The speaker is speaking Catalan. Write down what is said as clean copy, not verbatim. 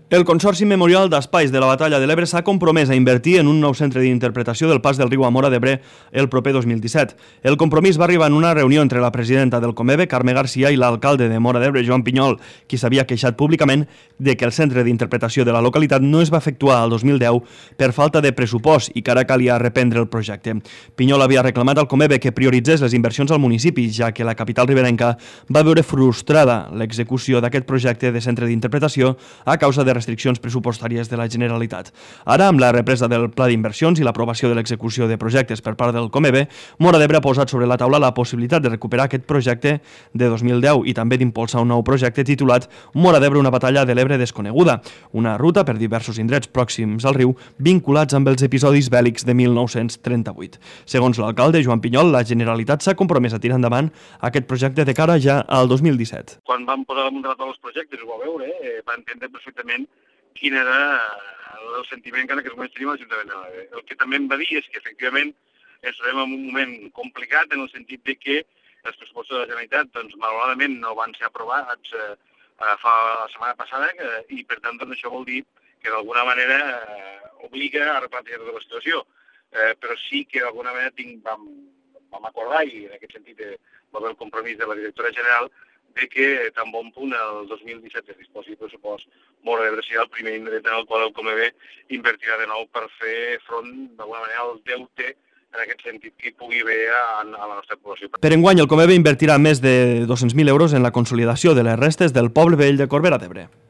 El Consorci Memorial d'Espais de la Batalla de l'Ebre s'ha compromès a invertir en un nou centre d'interpretació del pas del riu a Móra d'Ebre el proper 2017. El compromís va arribar en una reunió entre la presidenta del Comebe, Carme Garcia, i l'alcalde de Móra d'Ebre, Joan Pinyol, qui s'havia queixat públicament de que el centre d'interpretació de la localitat no es va efectuar el 2010 per falta de pressupost i que ara calia reprendre el projecte. Pinyol havia reclamat al Comebe que prioritzés les inversions al municipi, ja que la capital riberenca va veure frustrada l'execució d'aquest projecte de centre d'interpretació a causa de restriccions pressupostàries de la Generalitat. Ara, amb la represa del pla d'inversions i l'aprovació de l'execució de projectes per part del Comebe, Móra d'Ebre ha posat sobre la taula la possibilitat de recuperar aquest projecte de 2010 i també d'impulsar un nou projecte titulat Móra d'Ebre, una batalla de l'Ebre desconeguda, una ruta per diversos indrets pròxims al riu vinculats amb els episodis bèl·lics de 1938. Segons l'alcalde Joan Pinyol, la Generalitat s'ha compromès a tirar endavant aquest projecte de cara ja al 2017. Quan vam posar damunt de la taula els projectes, ho va veure, va entendre perfectament quin era el sentiment que en aquests moments tenim a l'Ajuntament de l'Ebre. El que també em va dir és que, efectivament, ens trobem en un moment complicat en el sentit de que els pressupostos de la Generalitat, doncs, malauradament, no van ser aprovats fa la setmana passada i, per tant, doncs, això vol dir que, d'alguna manera, obliga a replantejar tota la situació. Però sí que, d'alguna manera, vam acordar, i en aquest sentit va haver el compromís de la directora general, de que tan bon punt el 2017 es disposi de pressupost, Móra d'Ebre serà el primer indret en el qual el Comebe invertirà de nou per fer front, d'alguna manera, al deute en aquest sentit que hi pugui haver a la nostra població. Per enguany, el Comebe invertirà més de 200.000 euros en la consolidació de les restes del poble vell de Corbera d'Ebre.